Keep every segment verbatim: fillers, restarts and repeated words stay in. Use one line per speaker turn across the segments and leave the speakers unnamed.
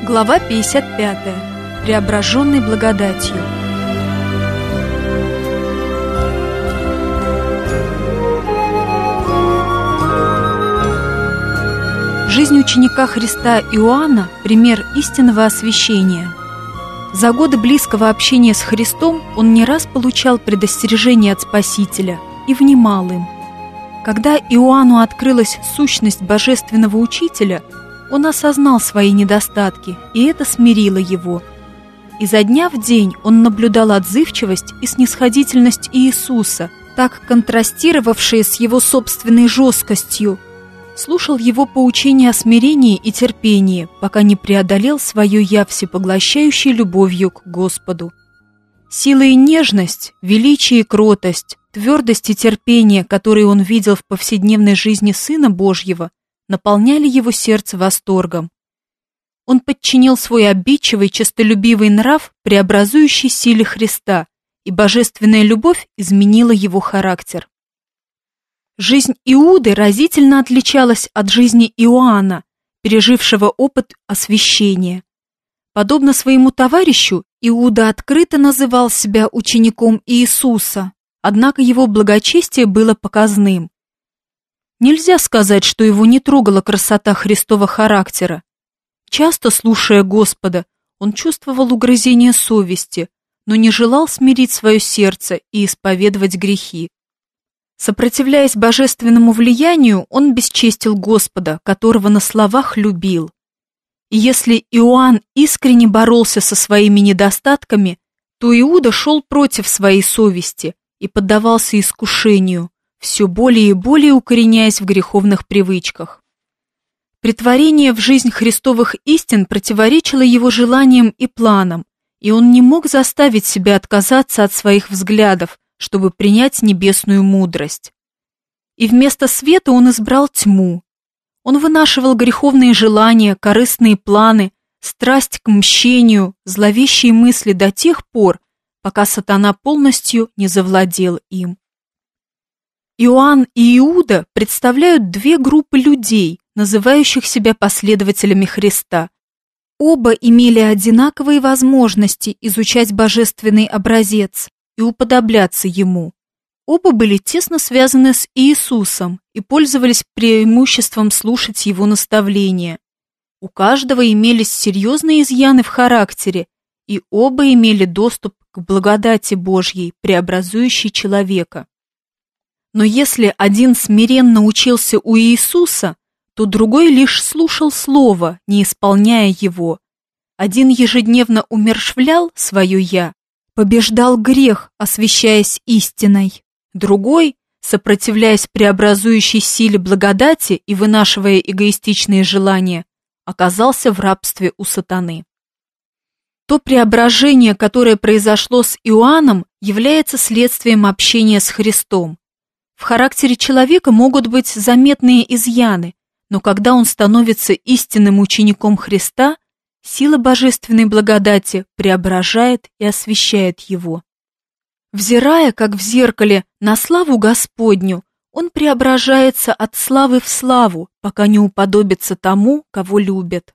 Глава пятьдесят пятая. Преображенный благодатью. Жизнь ученика Христа Иоанна – пример истинного освящения. За годы близкого общения с Христом он не раз получал предостережения от Спасителя и внимал им. Когда Иоанну открылась сущность Божественного Учителя, он осознал свои недостатки, и это смирило его. Изо дня в день он наблюдал отзывчивость и снисходительность Иисуса, так контрастировавшие с его собственной жесткостью, слушал его поучения о смирении и терпении, пока не преодолел свое «я» всепоглощающей любовью к Господу. Сила и нежность, величие и кротость, твердость и терпение, которые он видел в повседневной жизни Сына Божьего, наполняли его сердце восторгом. Он подчинил свой обидчивый, честолюбивый нрав преобразующей силе Христа, и божественная любовь изменила его характер. Жизнь Иуды разительно отличалась от жизни Иоанна, пережившего опыт освящения. Подобно своему товарищу, Иуда открыто называл себя учеником Иисуса, однако его благочестие было показным. Нельзя сказать, что его не трогала красота Христова характера. Часто, слушая Господа, он чувствовал угрызение совести, но не желал смирить свое сердце и исповедовать грехи. Сопротивляясь божественному влиянию, он бесчестил Господа, которого на словах любил. И если Иоанн искренне боролся со своими недостатками, то Иуда шел против своей совести и поддавался искушению, все более и более укореняясь в греховных привычках. Претворение в жизнь христовых истин противоречило его желаниям и планам, и он не мог заставить себя отказаться от своих взглядов, чтобы принять небесную мудрость. И вместо света он избрал тьму. Он вынашивал греховные желания, корыстные планы, страсть к мщению, зловещие мысли до тех пор, пока сатана полностью не завладел им. Иоанн и Иуда представляют две группы людей, называющих себя последователями Христа. Оба имели одинаковые возможности изучать божественный образец и уподобляться ему. Оба были тесно связаны с Иисусом и пользовались преимуществом слушать его наставления. У каждого имелись серьезные изъяны в характере, и оба имели доступ к благодати Божьей, преобразующей человека. Но если один смиренно учился у Иисуса, то другой лишь слушал слово, не исполняя его. Один ежедневно умерщвлял свое «я», побеждал грех, освящаясь истиной. Другой, сопротивляясь преобразующей силе благодати и вынашивая эгоистичные желания, оказался в рабстве у сатаны. То преображение, которое произошло с Иоанном, является следствием общения с Христом. В характере человека могут быть заметные изъяны, но когда он становится истинным учеником Христа, сила божественной благодати преображает и освящает его. Взирая, как в зеркале, на славу Господню, он преображается от славы в славу, пока не уподобится тому, кого любит.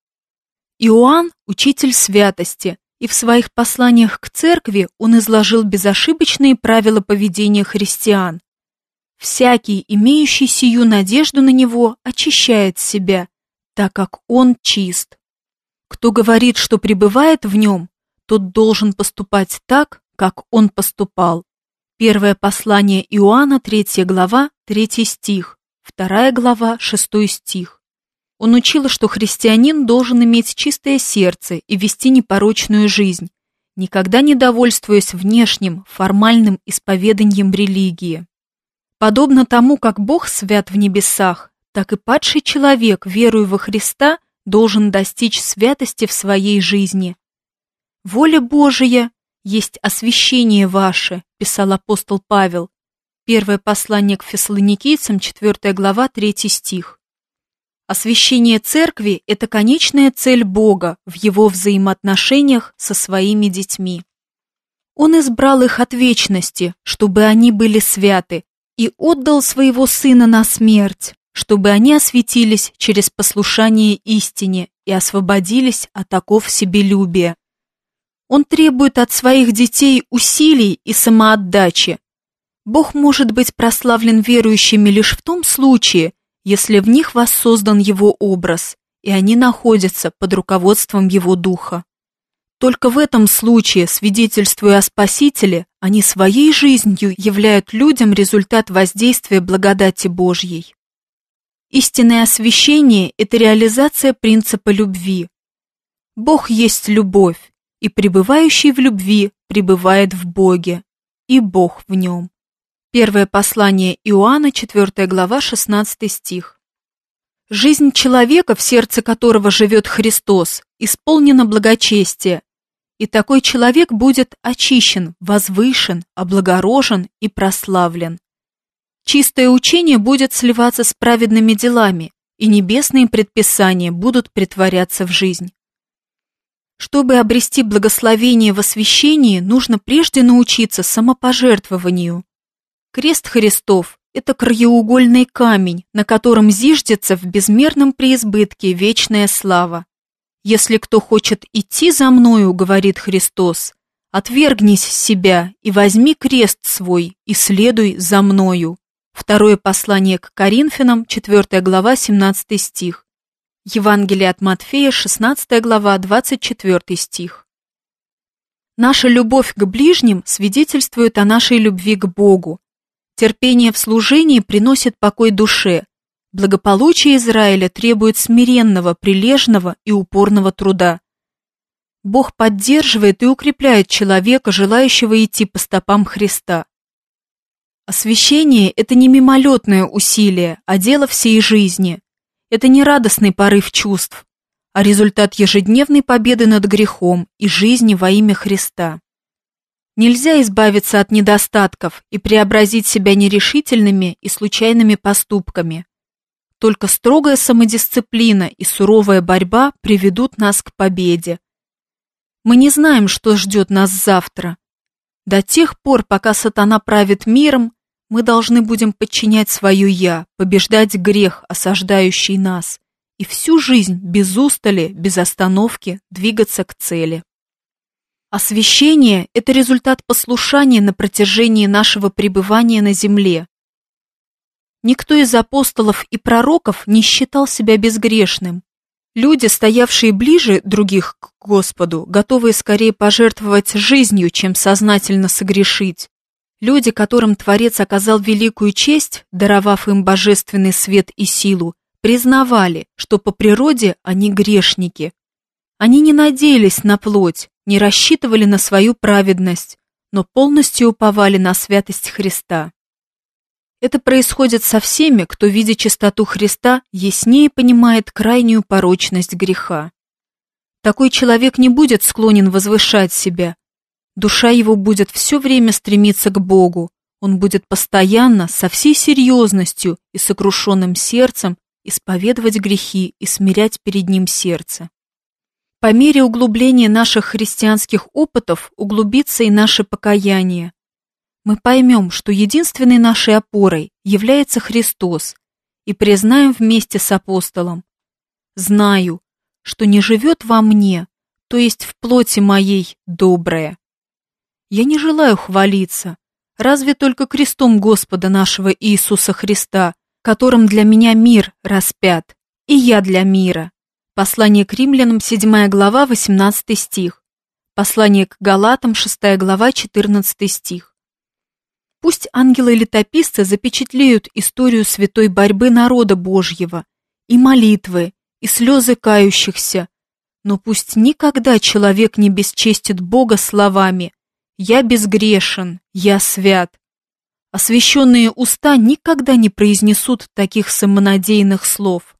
Иоанн – учитель святости, и в своих посланиях к церкви он изложил безошибочные правила поведения христиан. Всякий, имеющий сию надежду на него, очищает себя, так как он чист. Кто говорит, что пребывает в нем, тот должен поступать так, как он поступал. Первое послание Иоанна, третья глава, третий стих, вторая глава, шестой стих. Он учил, что христианин должен иметь чистое сердце и вести непорочную жизнь, никогда не довольствуясь внешним, формальным исповеданием религии. Подобно тому, как Бог свят в небесах, так и падший человек, веруя во Христа, должен достичь святости в своей жизни. «Воля Божия есть освящение ваше», писал апостол Павел. Первое послание к Фессалоникийцам, четвёртая глава, третий стих. Освящение церкви – это конечная цель Бога в его взаимоотношениях со своими детьми. Он избрал их от вечности, чтобы они были святы, и отдал своего Сына на смерть, чтобы они осветились через послушание истине и освободились от оков себелюбия. Он требует от своих детей усилий и самоотдачи. Бог может быть прославлен верующими лишь в том случае, если в них воссоздан Его образ, и они находятся под руководством Его Духа. Только в этом случае, свидетельствуя о Спасителе, они своей жизнью являют людям результат воздействия благодати Божьей. Истинное освящение – это реализация принципа любви. Бог есть любовь, и пребывающий в любви пребывает в Боге, и Бог в нем. Первое послание Иоанна, четвёртая глава, шестнадцатый стих. Жизнь человека, в сердце которого живет Христос, исполнена благочестия, и такой человек будет очищен, возвышен, облагорожен и прославлен. Чистое учение будет сливаться с праведными делами, и небесные предписания будут претворяться в жизнь. Чтобы обрести благословение в освящении, нужно прежде научиться самопожертвованию. Крест Христов – это краеугольный камень, на котором зиждется в безмерном преизбытке вечная слава. «Если кто хочет идти за мною, — говорит Христос, — отвергнись себя и возьми крест свой и следуй за мною». Второе послание к Коринфянам, четвёртая глава, семнадцатый стих. Евангелие от Матфея, шестнадцатая глава, двадцать четвёртый стих. Наша любовь к ближним свидетельствует о нашей любви к Богу. Терпение в служении приносит покой душе. Благополучие Израиля требует смиренного, прилежного и упорного труда. Бог поддерживает и укрепляет человека, желающего идти по стопам Христа. Освящение – это не мимолетное усилие, а дело всей жизни. Это не радостный порыв чувств, а результат ежедневной победы над грехом и жизни во имя Христа. Нельзя избавиться от недостатков и преобразить себя нерешительными и случайными поступками. Только строгая самодисциплина и суровая борьба приведут нас к победе. Мы не знаем, что ждет нас завтра. До тех пор, пока сатана правит миром, мы должны будем подчинять свое «я», побеждать грех, осаждающий нас, и всю жизнь без устали, без остановки двигаться к цели. Освящение – это результат послушания на протяжении нашего пребывания на земле. Никто из апостолов и пророков не считал себя безгрешным. Люди, стоявшие ближе других к Господу, готовые скорее пожертвовать жизнью, чем сознательно согрешить. Люди, которым Творец оказал великую честь, даровав им божественный свет и силу, признавали, что по природе они грешники. Они не надеялись на плоть, не рассчитывали на свою праведность, но полностью уповали на святость Христа. Это происходит со всеми, кто, видя чистоту Христа, яснее понимает крайнюю порочность греха. Такой человек не будет склонен возвышать себя. Душа его будет все время стремиться к Богу. Он будет постоянно, со всей серьезностью и сокрушенным сердцем исповедовать грехи и смирять перед Ним сердце. По мере углубления наших христианских опытов углубится и наше покаяние. Мы поймем, что единственной нашей опорой является Христос, и признаем вместе с апостолом: «Знаю, что не живет во мне, то есть в плоти моей, доброе». Я не желаю хвалиться, разве только крестом Господа нашего Иисуса Христа, которым для меня мир распят, и я для мира. Послание к Римлянам, седьмая глава, восемнадцатый стих. Послание к Галатам, шестая глава, четырнадцатый стих. Пусть ангелы-летописцы запечатлеют историю святой борьбы народа Божьего, и молитвы, и слезы кающихся, но пусть никогда человек не бесчестит Бога словами «Я безгрешен, я свят». Освященные уста никогда не произнесут таких самонадеянных слов.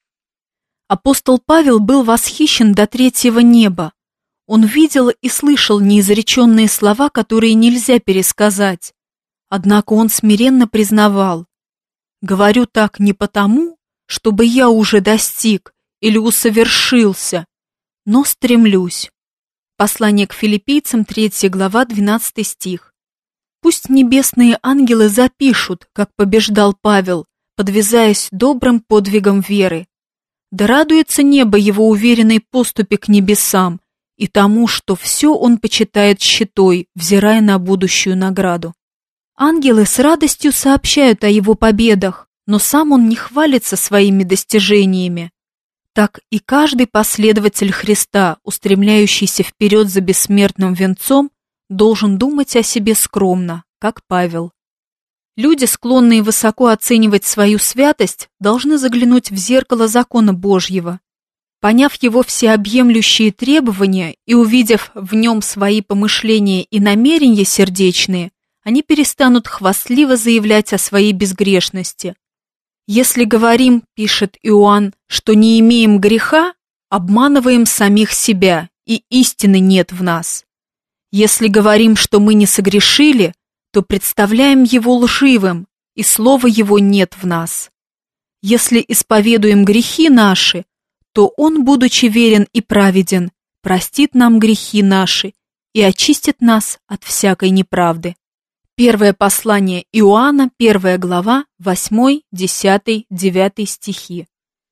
Апостол Павел был восхищен до третьего неба. Он видел и слышал неизреченные слова, которые нельзя пересказать. Однако он смиренно признавал: «Говорю так не потому, чтобы я уже достиг или усовершился, но стремлюсь». Послание к Филиппийцам, третья глава, двенадцатый стих. Пусть небесные ангелы запишут, как побеждал Павел, подвязаясь добрым подвигом веры. Да радуется небо его уверенной поступе к небесам и тому, что все он почитает щитой, взирая на будущую награду. Ангелы с радостью сообщают о его победах, но сам он не хвалится своими достижениями. Так и каждый последователь Христа, устремляющийся вперед за бессмертным венцом, должен думать о себе скромно, как Павел. Люди, склонные высоко оценивать свою святость, должны заглянуть в зеркало закона Божьего. Поняв его всеобъемлющие требования и увидев в нем свои помышления и намерения сердечные, они перестанут хвастливо заявлять о своей безгрешности. «Если говорим, — пишет Иоанн, — что не имеем греха, обманываем самих себя, и истины нет в нас. Если говорим, что мы не согрешили, то представляем его лживым, и слова его нет в нас. Если исповедуем грехи наши, то он, будучи верен и праведен, простит нам грехи наши и очистит нас от всякой неправды». Первое послание Иоанна, первая глава, восьмой, десятый, девятый стихи.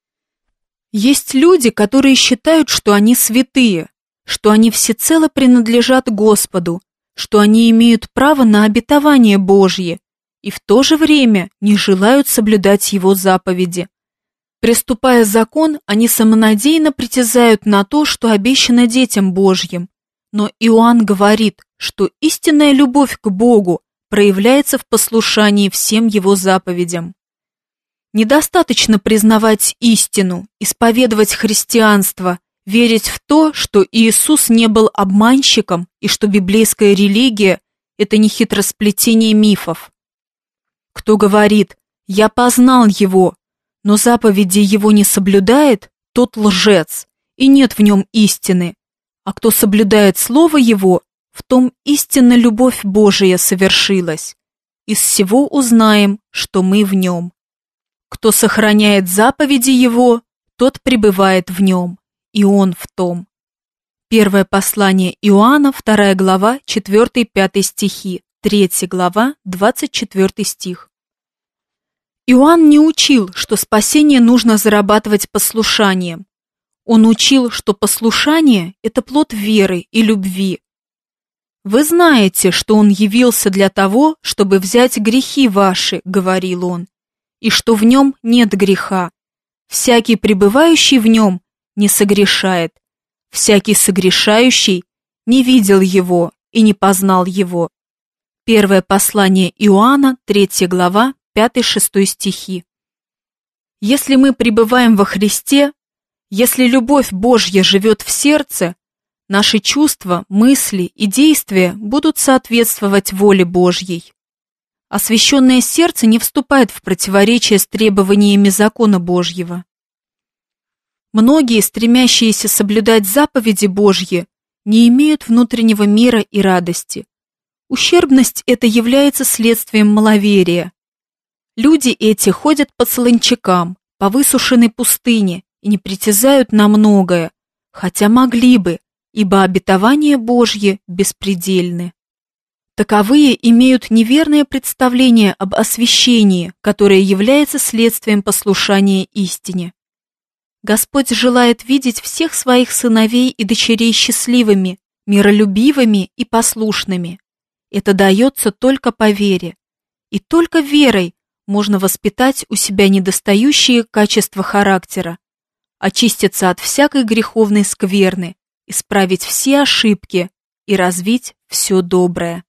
Есть люди, которые считают, что они святые, что они всецело принадлежат Господу, что они имеют право на обетование Божье, и в то же время не желают соблюдать его заповеди. Приступая закон, они самонадеянно притязают на то, что обещано детям Божьим. Но Иоанн говорит, что истинная любовь к Богу проявляется в послушании всем его заповедям. Недостаточно признавать истину, исповедовать христианство, верить в то, что Иисус не был обманщиком и что библейская религия – это не хитросплетение мифов. Кто говорит «я познал его», но заповеди его не соблюдает, тот лжец, и нет в нем истины, а кто соблюдает слово его, в том истинно любовь Божия совершилась. Из всего узнаем, что мы в нем. Кто сохраняет заповеди его, тот пребывает в нем, и он в том. Первое послание Иоанна, вторая глава, четвёртый-пятый стихи, третья глава, двадцать четвёртый стих. Иоанн не учил, что спасение нужно зарабатывать послушанием. Он учил, что послушание – это плод веры и любви. «Вы знаете, что он явился для того, чтобы взять грехи ваши, — говорил он, — и что в нем нет греха. Всякий, пребывающий в нем, не согрешает. Всякий согрешающий не видел его и не познал его». Первое послание Иоанна, третья глава, пятый-шестой стихи. Если мы пребываем во Христе, если любовь Божья живет в сердце, наши чувства, мысли и действия будут соответствовать воле Божьей. Освященное сердце не вступает в противоречие с требованиями закона Божьего. Многие, стремящиеся соблюдать заповеди Божьи, не имеют внутреннего мира и радости. Ущербность эта является следствием маловерия. Люди эти ходят по солончакам, по высушенной пустыне и не притязают на многое, хотя могли бы, ибо обетования Божьи беспредельны. Таковые имеют неверное представление об освящении, которое является следствием послушания истине. Господь желает видеть всех своих сыновей и дочерей счастливыми, миролюбивыми и послушными. Это дается только по вере. И только верой можно воспитать у себя недостающие качества характера, очиститься от всякой греховной скверны, исправить все ошибки и развить все доброе.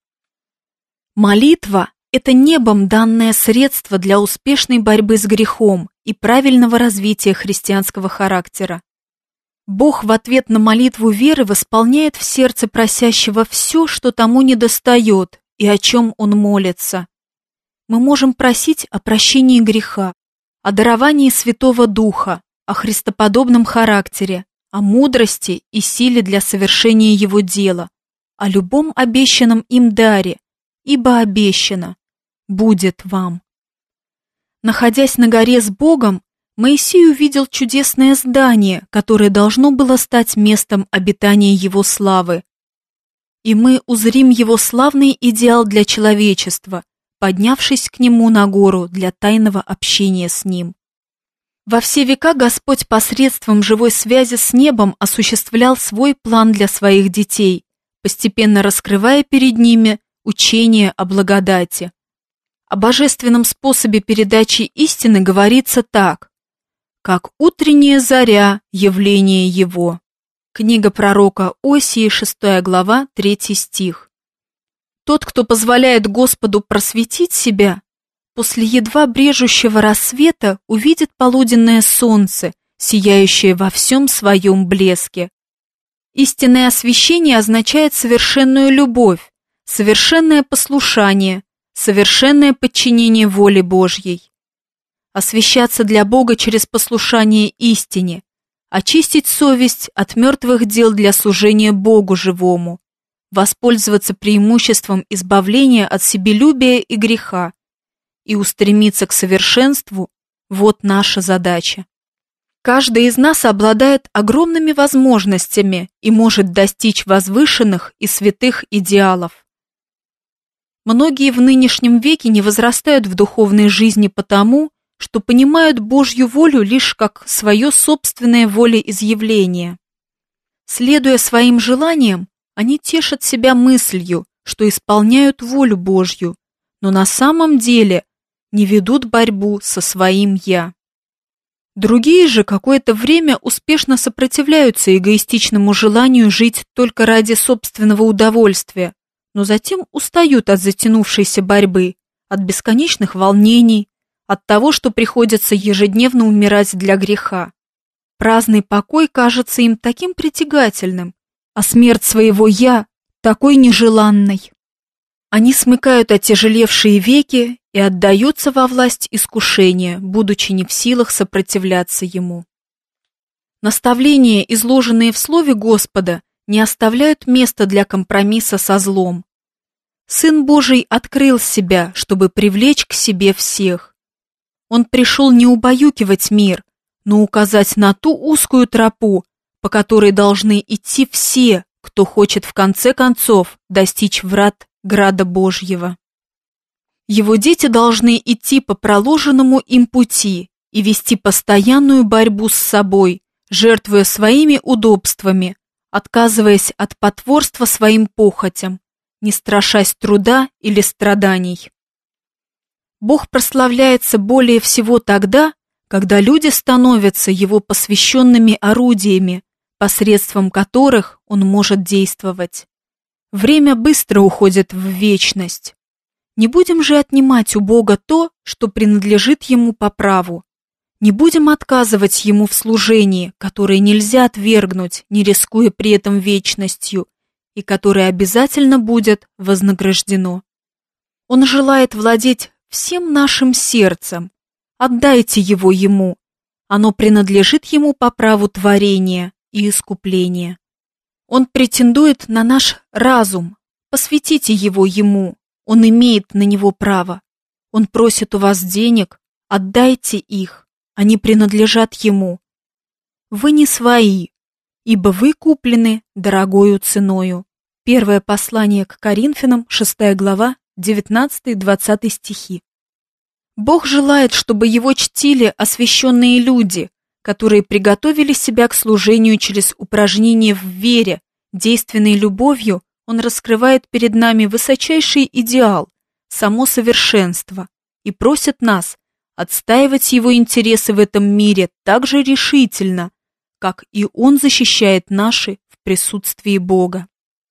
Молитва – это небом данное средство для успешной борьбы с грехом и правильного развития христианского характера. Бог в ответ на молитву веры восполняет в сердце просящего все, что тому недостает и о чем он молится. Мы можем просить о прощении греха, о даровании Святого Духа, о христоподобном характере, о мудрости и силе для совершения его дела, о любом обещанном им даре, ибо обещано «будет вам». Находясь на горе с Богом, Моисей увидел чудесное здание, которое должно было стать местом обитания его славы. И мы узрим его славный идеал для человечества, поднявшись к нему на гору для тайного общения с ним. Во все века Господь посредством живой связи с небом осуществлял свой план для своих детей, постепенно раскрывая перед ними учение о благодати. О божественном способе передачи истины говорится так: «Как утренняя заря явление его». Книга пророка Осии, шестая глава, третий стих. Тот, кто позволяет Господу просветить себя, после едва брежущего рассвета увидит полуденное солнце, сияющее во всем своем блеске. Истинное освящение означает совершенную любовь, совершенное послушание, совершенное подчинение воле Божьей. Освящаться для Бога через послушание истине, очистить совесть от мертвых дел для служения Богу живому, воспользоваться преимуществом избавления от себелюбия и греха и устремиться к совершенству – вот наша задача. Каждый из нас обладает огромными возможностями и может достичь возвышенных и святых идеалов. Многие в нынешнем веке не возрастают в духовной жизни потому, что понимают Божью волю лишь как свое собственное волеизъявление. Следуя своим желаниям, они тешат себя мыслью, что исполняют волю Божью, но на самом деле не ведут борьбу со своим «я». Другие же какое-то время успешно сопротивляются эгоистичному желанию жить только ради собственного удовольствия, но затем устают от затянувшейся борьбы, от бесконечных волнений, от того, что приходится ежедневно умирать для греха. Праздный покой кажется им таким притягательным, а смерть своего «я» такой нежеланной. Они смыкают отяжелевшие веки и отдаются во власть искушения, будучи не в силах сопротивляться ему. Наставления, изложенные в Слове Господа, не оставляют места для компромисса со злом. Сын Божий открыл себя, чтобы привлечь к себе всех. Он пришел не убаюкивать мир, но указать на ту узкую тропу, по которой должны идти все, кто хочет в конце концов достичь врат Града Божьего. Его дети должны идти по проложенному им пути и вести постоянную борьбу с собой, жертвуя своими удобствами, отказываясь от потворства своим похотям, не страшась труда или страданий. Бог прославляется более всего тогда, когда люди становятся Его посвященными орудиями, посредством которых Он может действовать. Время быстро уходит в вечность. Не будем же отнимать у Бога то, что принадлежит Ему по праву. Не будем отказывать Ему в служении, которое нельзя отвергнуть, не рискуя при этом вечностью, и которое обязательно будет вознаграждено. Он желает владеть всем нашим сердцем. Отдайте его Ему. Оно принадлежит Ему по праву творения и искупления. Он претендует на наш разум. Посвятите его Ему. Он имеет на него право. Он просит у вас денег. Отдайте их. Они принадлежат Ему. Вы не свои, ибо вы куплены дорогою ценою. Первое послание к Коринфянам, шестая глава, девятнадцатый-двадцатый стихи. Бог желает, чтобы Его чтили освященные люди, которые приготовили себя к служению через упражнение в вере, действенной любовью. Он раскрывает перед нами высочайший идеал, само совершенство, и просит нас отстаивать Его интересы в этом мире так же решительно, как и Он защищает наши в присутствии Бога.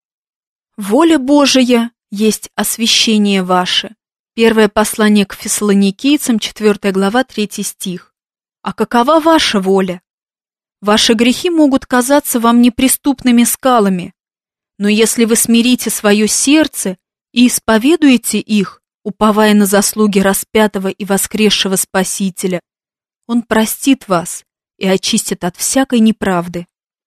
Воля Божия есть освящение ваше. Первое послание к Фессалоникийцам, четвёртая глава, третий стих. А какова ваша воля? Ваши грехи могут казаться вам неприступными скалами, но если вы смирите свое сердце и исповедуете их, уповая на заслуги распятого и воскресшего Спасителя, Он простит вас и очистит от всякой неправды.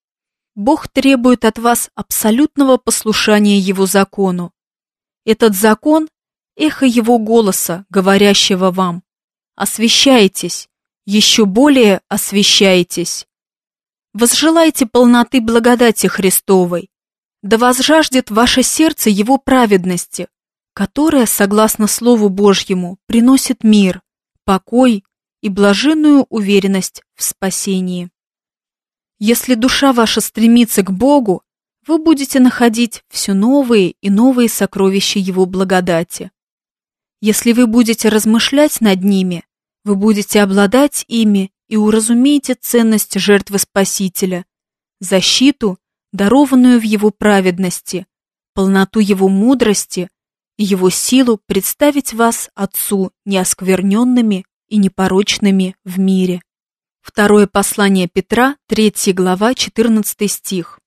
Бог требует от вас абсолютного послушания Его закону. Этот закон – эхо Его голоса, говорящего вам: освящайтесь, еще более освящайтесь. Возжелайте полноты благодати Христовой, да возжаждет ваше сердце Его праведности, которая, согласно Слову Божьему, приносит мир, покой и блаженную уверенность в спасении. Если душа ваша стремится к Богу, вы будете находить все новые и новые сокровища Его благодати. Если вы будете размышлять над ними, вы будете обладать ими и уразумеете ценность жертвы Спасителя, защиту, дарованную в Его праведности, полноту Его мудрости и Его силу представить вас Отцу неоскверненными и непорочными в мире. Второе послание Петра, третья глава, четырнадцатый стих.